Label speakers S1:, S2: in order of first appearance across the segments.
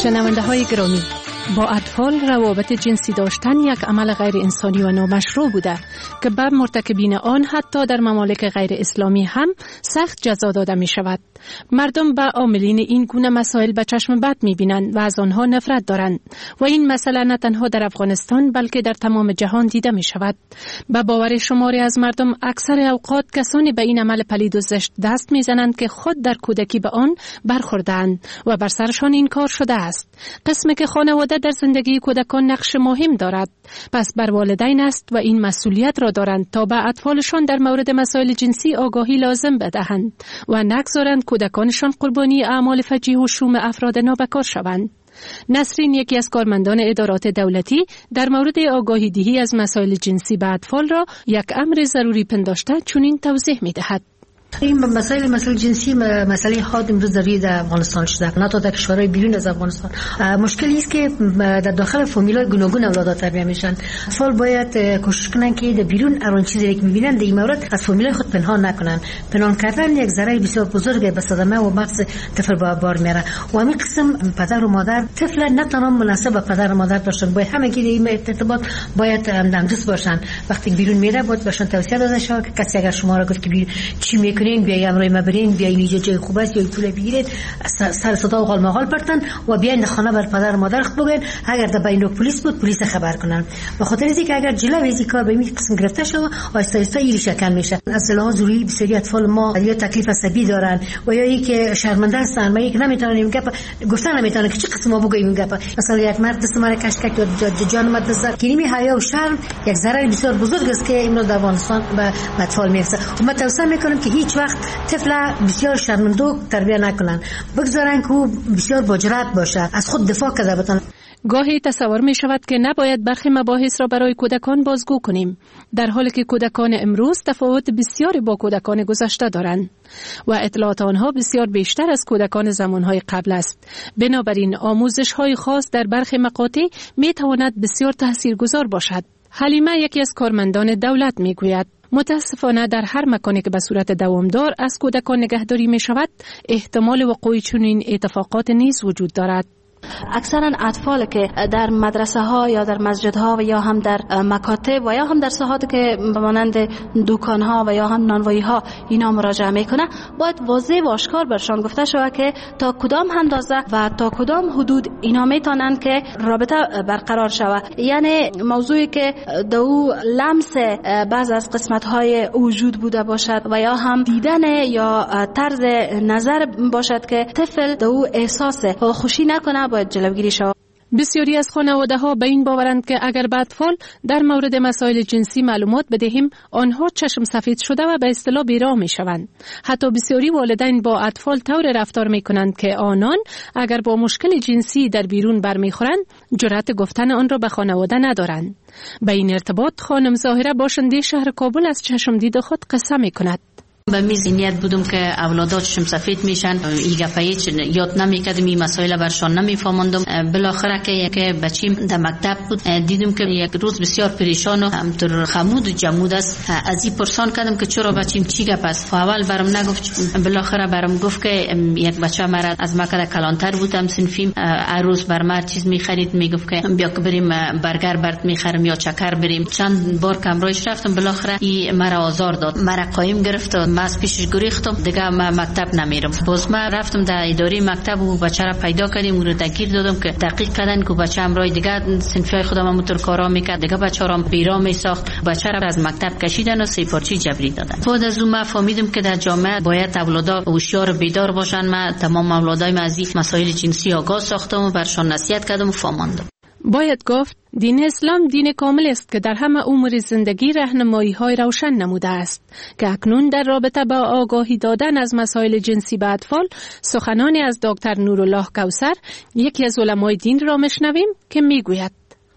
S1: شنونده های گرامی، با اطفال روابط جنسی داشتن یک عمل غیر انسانی و نامشروع بوده که بر مرتکبین آن حتی در ممالک غیر اسلامی هم سخت جزا داده می شود. مردم به عاملین این گونه مسائل به چشم بد می بینند و از آنها نفرت دارند و این مسئله نه تنها در افغانستان بلکه در تمام جهان دیده می شود. به باور شماری از مردم اکثر اوقات کسانی به این عمل پلید و زشت دست می زنند که خود در کودکی به آن برخوردند و بر سرشان این کار شده است. قسمی که خانواده در زندگی کودکان نقش مهم دارد، پس بر والدین است و این مسئولیت را دارند تا به اطفالشان در مورد مسائل جنسی آگاهی لازم بدهند و نگذارند کودکانشان قربانی اعمال فجیع و شوم افراد نابکار شوند. نسرین، یکی از کارمندان ادارات دولتی، در مورد آگاهی دهی از مسائل جنسی به اطفال را یک امر ضروری پنداشته چنین توضیح می دهد.
S2: این مسائل جنسی مسئله حاد امروز در افغانستان شده، نه تا در کشورهای بیرون از افغانستان. مشکلی است که در داخل فامیل‌های گوناگون اولادها تربیت میشن. اطفال باید کوشش کنن که در بیرون هر چیزی که میبینن در این مورد از فامیل‌های خود پنهان نکنن. پنهان کردن یک ضرر بسیار بزرگ به صدمه و مغز طفل به بار میاره. و همین قسم پدر و مادر طفل نه تنها مناسب به پدر و مادر باشن، باید همگی این ارتباط باید همدست باشن. وقتی بیرون میره باید بهشون توصیه داده شود که کسی اگر شما را گفت که چی میکنین، بیاین امروز ما برین، بیاین اینجا جای خوب است، یا پول بگیرید، سر صدا و قال پرتن و بیاین خانه بر پدر و مادر خود بگن. اگر در بین پلیس بود پلیس خبر کنن. به خاطر اینکه اگر جلوی از کار به این قسم گرفته شود آهسته آهسته این شکل میشه. اصلا ضروری بسیاری اطفال ما یا تکلیف عصبی دارن و یا اینکه شرمنده هستن، ما یک نمیتونن گپ گفتن نمیتونن که چه قسم ما بگیم گپ. مثلا یک مرد دست ما کش یا جان مدرسه کلمه حیا و شرم یک ضرر بسیار بزرگ است که امروز در افغانستان به اطفال میرسه. و ما توصیه میکنم که هیچ وقت طفل بسیار شرمندوک تربیت نکنن، بگذارن که او بسیار با جرأت باشه، از خود دفاع کنه بتونه.
S1: گاهی تصور می شود که نباید برخی مباحث را برای کودکان بازگو کنیم، در حالی که کودکان امروز تفاوت بسیاری با کودکان گذشته دارند و اطلاعات آنها بسیار بیشتر از کودکان زمانهای قبل است. بنابراین آموزش‌های خاص در برخی مقاطع می تواند بسیار تاثیرگذار باشد. حلیمه، یکی از کارمندان دولت، می گوید متاسفانه در هر مکانی که به صورت دوامدار از کودکان نگهداری می شود، احتمال وقوع چنین اتفاقات نیز وجود دارد.
S3: اکثرا اطفال که در مدرسه ها یا در مسجد ها و یا هم در مکاتب و یا هم در ساحات که مانند دکان ها و یا هم نانوایی ها اینا مراجعه میکنه، باید واضح و آشکار برشان گفته شود که تا کدام اندازه و تا کدام حدود اینا میتونن که رابطه برقرار شود. یعنی موضوعی که دو لمس بعض از قسمت های وجود بوده باشد و یا هم دیدن یا طرز نظر باشد که طفل دو احساس خوشی نکنه، باید جلوگیری شود.
S1: بسیاری از خانواده‌ها به این باورند که اگر به اطفال در مورد مسائل جنسی معلومات بدهیم، آنها چشم سفید شده و به اصطلاح بیراه می‌شوند. حتی بسیاری والدین با اطفال طور رفتار می‌کنند که آنان اگر با مشکل جنسی در بیرون برمیخورند، جرأت گفتن آن را به خانواده ندارند. به این ارتباط خانم ظاهره، باشنده شهر کابل، از چشم دید خود قصه می‌کند.
S4: به میز نیت بودم که اولادات چشم سفید میشن، این گپایچ یاد نمیکردم، این مسائل برشان نمیفهموندم. بالاخره که بچیم در مکتب بود، دیدم که یک روز بسیار پریشان و همطور خمود و جمود است. از این پرسان کردم که چرا بچیم چی گپ است. اول برام نگفت، بالاخره برام گفت که یک بچه مرا از مکه کلانتر بودم صنفیم، هر روز بر من چیز میخرید، میگفت که بیا که بریم برگر برات میخرم یا چکر بریم. چند بار کمرایش رفتم، بالاخره این مرا آزار داد، مرا قایم گرفت. ما از پیشش گریختم، دیگه ما مکتب نمیرم. باز ما رفتم در اداره مکتب و بچه را پیدا کردیم، اون رو تگیر دادم که تحقیق کردن که بچه امرای دیگه صنفای خودم همونطور کارا میکرد، دیگه بچه را بیرا میساخت. بچه را از مکتب کشیدن و سیپارچی جبری دادن. بعد از اون ما فهمیدم که در جامعه باید اولادا هوشیار بیدار باشن. ما تمام اولادای ما از این مسائل جنسی آگاه ساختم و برشان نصیحت کردم و فهماندم.
S1: باید گفت دین اسلام دین کامل است که در همه امور زندگی راهنمایی‌های روشن نموده است که اکنون در رابطه با آگاهی دادن از مسائل جنسی به اطفال سخنانی از دکتر نورالله کوثر، یکی از علمای دین را میشنویم که میگوید: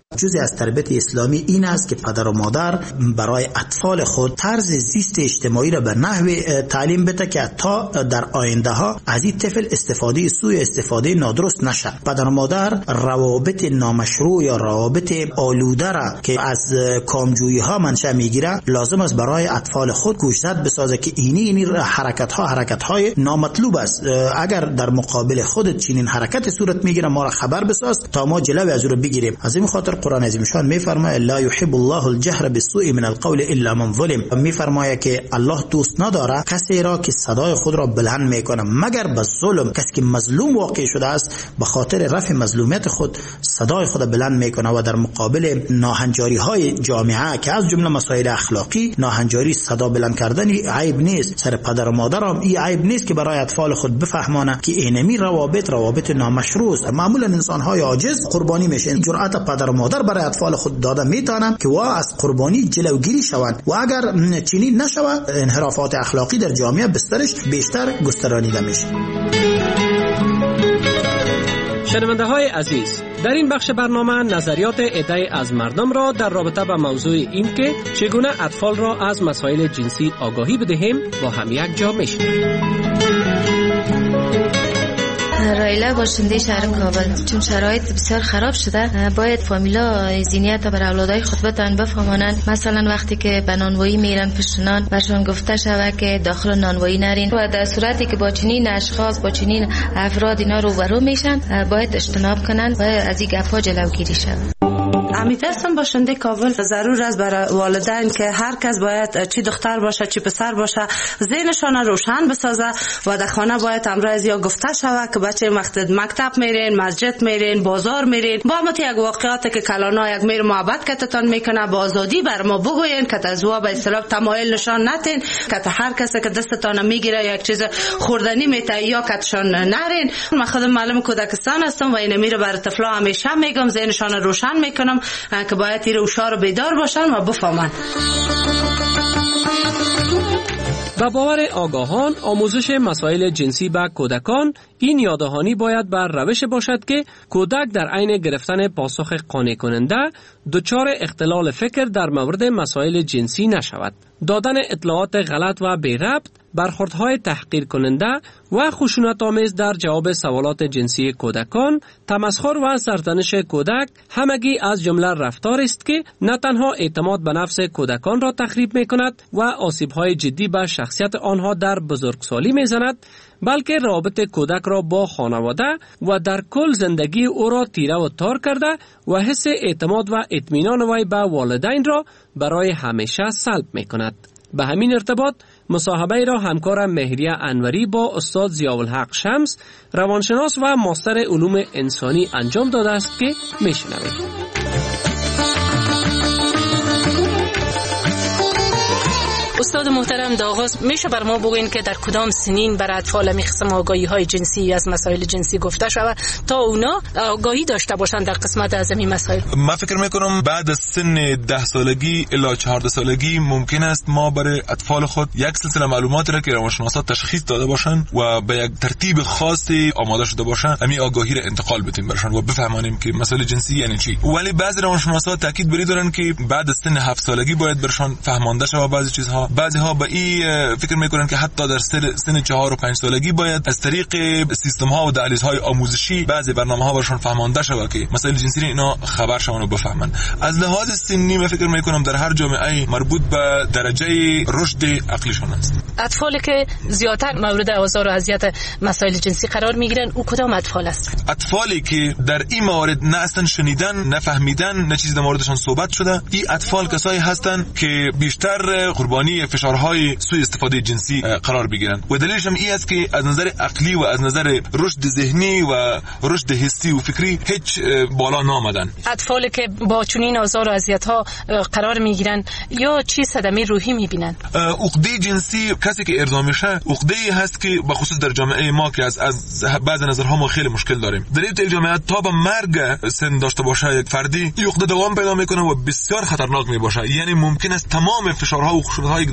S5: جزء از تربیت اسلامی این است که پدر و مادر برای اطفال خود طرز زیست اجتماعی را به نحو تعلیم بده که تا در آینده ها از این طفل استفاده نادرست نشه. پدر و مادر روابط نامشروع یا روابط آلوده را که از کامجویی ها منشأ میگیره لازم است برای اطفال خود گوشزد بسازه که اینی حرکت های نامطلوب است. اگر در مقابل خودت چنین حرکت صورت میگیره ما را خبر بساز تا ما جلوی از او را بگیریم. از این خاطر قرآن عظیم شان میفرماید لا يحب الله الجهر بالسوء من القول الا من ظلم. میفرماید که الله دوست نداره کسی را که صدای خود را بلند میکنه مگر به ظلم. کسی که مظلوم واقع شده است به خاطر رفع مظلومیت خود صدای خود بلند میکنه و در مقابل ناهنجاری های جامعه که از جمله مسائل اخلاقی ناهنجاری صدا بلند کردن عیب نیست. سر پدر و مادر هم این عیب نیست که برای اطفال خود بفهمانه که اینمی روابط نامشروع است. معمولا انسان های عاجز قربانی میشن. جرأت پدر و مادر برای اطفال خود داده میتونن که وا از قربانی جلوگیری شوند و اگر چنین نشود انحرافات اخلاقی در جامعه بسترش بیشتر گسترانیده میشه.
S6: شنونده های عزیز، در این بخش برنامه نظریات عده‌ای از مردم را در رابطه با موضوع این که چگونه اطفال را از مسائل جنسی آگاهی بدهیم با هم یک جا میشنویم.
S7: رایله باشنده شهر کابل، چون شرایط بسیار خراب شده باید فامیلا ذهنیت بر اولادای خود بتن بفهمانند. مثلا وقتی که به نانوایی میرن پشت نان برشان گفته شود که داخل نانوایی نرین و در صورتی که با چنین اشخاص با چنین افراد اینا روبرو میشن باید اجتناب کنن و از این گپ‌ها جلوگیری شود.
S8: امیدوارم باشنده کابل ضرور است برای والدین که هر کس باید چی دختر باشه چی پسر باشه ذهنشان روشن بسازه و در خانه باید امروز یا گفته شود که بچه مکتب میرین، مسجد میرین، بازار میرین، با همت یک واقعاتی که کلانا یک میر محبت کتتان میکنه با آزادی بر ما بگوین که از وا به اصطلاح تمایل نشان ندین که هر کسی که دستتان میگیره یک چیز خوردنی میته یا کتشان نرین. من خودم معلم کودکستان هستم و این میره بر طفلا همیشه میگم ذهنشان روشن میکنم که باید تیر هوشیار و بیدار باشن و بفهمن.
S6: با باور آگاهان آموزش مسائل جنسی به کودکان این یاددهانی باید بر روش باشد که کودک در عین گرفتن پاسخ قانع کننده دچار اختلال فکر در مورد مسائل جنسی نشود. دادن اطلاعات غلط و بی ربط، برخوردهای تحقیر کننده و خشونت‌آمیز در جواب سوالات جنسی کودکان، تمسخر و سرزنش کودک همگی از جمله رفتار است که نه تنها اعتماد به نفس کودکان را تخریب می‌کند و آسیب‌های جدی به شخصیت آنها در بزرگسالی می‌زند، بلکه رابطه کودک را با خانواده و در کل زندگی او را تیره و تار کرده و حس اعتماد و اطمینان وی به والدین را برای همیشه سلب می‌کند. به همین ارتباط مصاحبه را همکار مهریه انوری با استاد ضیاءالحق شمس، روانشناس و ماستر علوم انسانی انجام داده است که میشنوید.
S1: استاد محترم، در آغاز میشه بر ما بگوین که در کدام سنین بر اطفال میخواستم آگاهی های جنسی از مسائل جنسی گفته شود تا اونا آگاهی داشته باشن در قسمت از این مسائل؟
S9: من فکر میکنم بعد از سن 10 سالگی الی 14 سالگی ممکن است ما برای اطفال خود یک سلسله معلوماتی را که روانشناسا تشخیص داده باشن و به یک ترتیب خاصی آماده شده باشن همین آگاهی را انتقال بدیم برشان و بفهمانیم که مسائل جنسی یعنی چی. ولی بعضی روانشناسا تاکید بری دارن که بعد از سن 7 سالگی باید برشان فهمانده شود بعضی چیزها. بعضی ها به این فکر میکنن که حتی در سن 4 و 5 سالگی باید از طریق سیستم ها و دهلیزهای آموزشی بعضی برنامه ها برشان فهمانده شود که مسائل جنسی اینا خبر شون و بفهمن. از لحاظ سنی من فکر میکنم در هر جامعه مربوط به درجه رشد عقلیشون است.
S1: اطفالی که زیادتر مورد آزار و اذیت مسائل جنسی قرار میگیرن او کدام اطفال است؟
S9: اطفالی که در این موارد نه اصلا شنیدن، نه فهمیدن، نه چیزی در موردشان صحبت شده، این اطفال کسایی هستند که بیشتر قربانی فشارهای سوء استفاده جنسی قرار بگیرن و دلیلش هم این است که از نظر عقلی و از نظر رشد ذهنی و رشد حسی و فکری هیچ بالا نامدن.
S1: اطفالی که با چنین آزار و اذیت‌ها قرار میگیرن یا چی صدمه روحی میبینن؟
S9: عقده جنسی کسی که ارضا میشه عقده‌ای هست که به خصوص در جامعه ما که از بعض نظرها ما خیلی مشکل داریم. در این جامعه تا به مرگ سن داشته باشه یک فردی این عقده دوام پیدا میکنه و بسیار خطرناک میباشه. یعنی ممکن است تمام فشارها و خشونت‌هایی که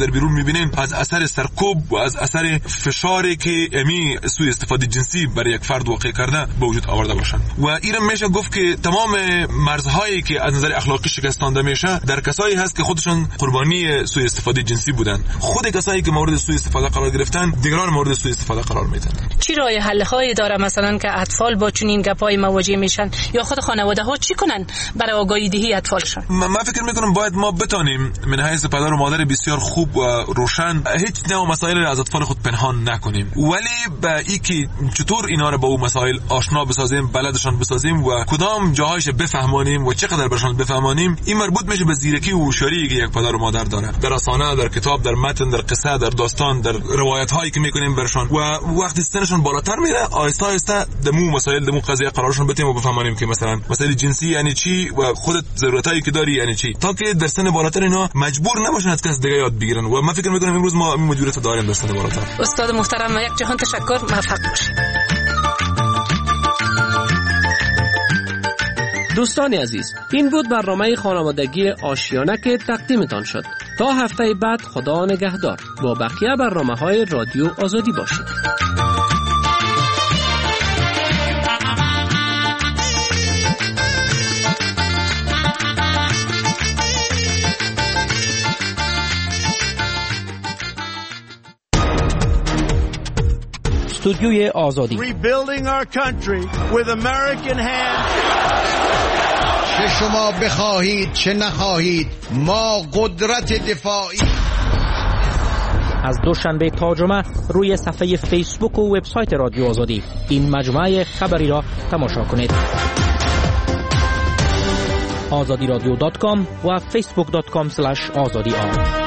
S9: در بیرون میبینین از اثر سرکوب و از اثر فشاری که امی سوء استفاده جنسی برای یک فرد واقع کرده به وجود آورده باشند. و ایران میشه گفت که تمام مرزهایی که از نظر اخلاقی شکستانده میشه در کسایی هست که خودشون قربانی سوء استفاده جنسی بودن. خود کسایی که مورد سوء استفاده قرار گرفتن دیگران مورد سوء استفاده قرار میدن.
S1: چی راه حل هایی داره مثلا که اطفال با چنین گپای مواجه میشن یا خود خانواده ها چی کنن برای آگاهی دهی اطفالشون؟
S9: من فکر میکنم باید ما بتونیم من حیث پدر و مادر بسیار خوب و روشن هیچ نوع مسائل را از اطفال خود پنهان نکنیم، ولی به این که چطور اینا رو با اون مسائل آشنا بسازیم، بلدشان بسازیم و کدام جاهایش بفهمانیم و چقدر برشان بفهمانیم، این مربوط میشه به زیرکی و هوشیاری که یک پدر و مادر داره در افسانه، در کتاب، در متن، در قصه، در داستان، در روایت هایی که میکنیم برشان. و وقتی سنشون بالاتر میره آهسته آهسته دمو مسائل دمو قضیه قرارشون بدیم و بفهمانیم که مثلا مسائل جنسی یعنی چی و خودت ضرورتایی که داری یعنی چی، تا که در سن بالاتر اینا مجبور نباشن از کس دیگه یاد بگیرن. و من فکر میکنم امروز ما این مجبوریت داریم در سن بالاتر.
S1: استاد محترم یک جهان تشکر، موفق باشید.
S6: دوستان عزیز، این بود برنامه خانوادگی آشیانه که تقدیمتان شد. تا هفته بعد خدا نگهدار. با بقیه برنامه‌های رادیو آزادی باشید.
S10: استودیوی آزادی.
S11: Rebuilding our country with American hands.
S12: چه شما بخواهید چه نخواهید ما قدرت دفاعی.
S10: از دوشنبه تا جمعه روی صفحه فیسبوک و وبسایت رادیو آزادی این مجموعه خبری را تماشا کنید. azadiradyo.com و facebook.com/azadi